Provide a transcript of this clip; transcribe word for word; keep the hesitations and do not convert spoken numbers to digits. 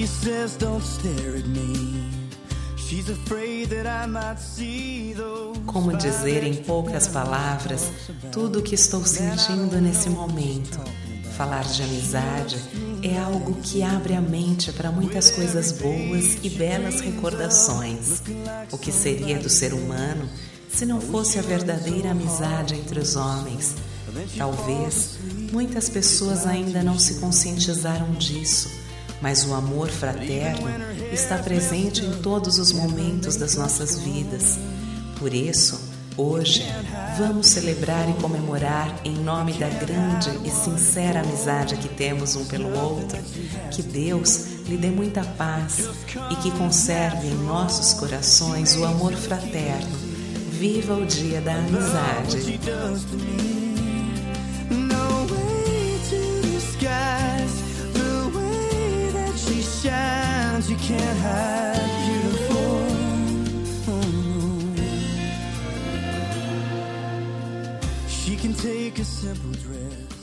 She says don't stare at me. She's afraid that I might see those. Como dizer em poucas palavras tudo o que estou sentindo nesse momento? Falar de amizade é algo que abre a mente para muitas coisas boas e belas recordações. O que seria do ser humano se não fosse a verdadeira amizade entre os homens? Talvez muitas pessoas ainda não se conscientizaram disso, mas o amor fraterno está presente em todos os momentos das nossas vidas. Por isso, hoje, vamos celebrar e comemorar em nome da grande e sincera amizade que temos um pelo outro. Que Deus lhe dê muita paz e que conserve em nossos corações o amor fraterno. Viva o Dia da Amizade! You can't hide, beautiful. She can take a simple dress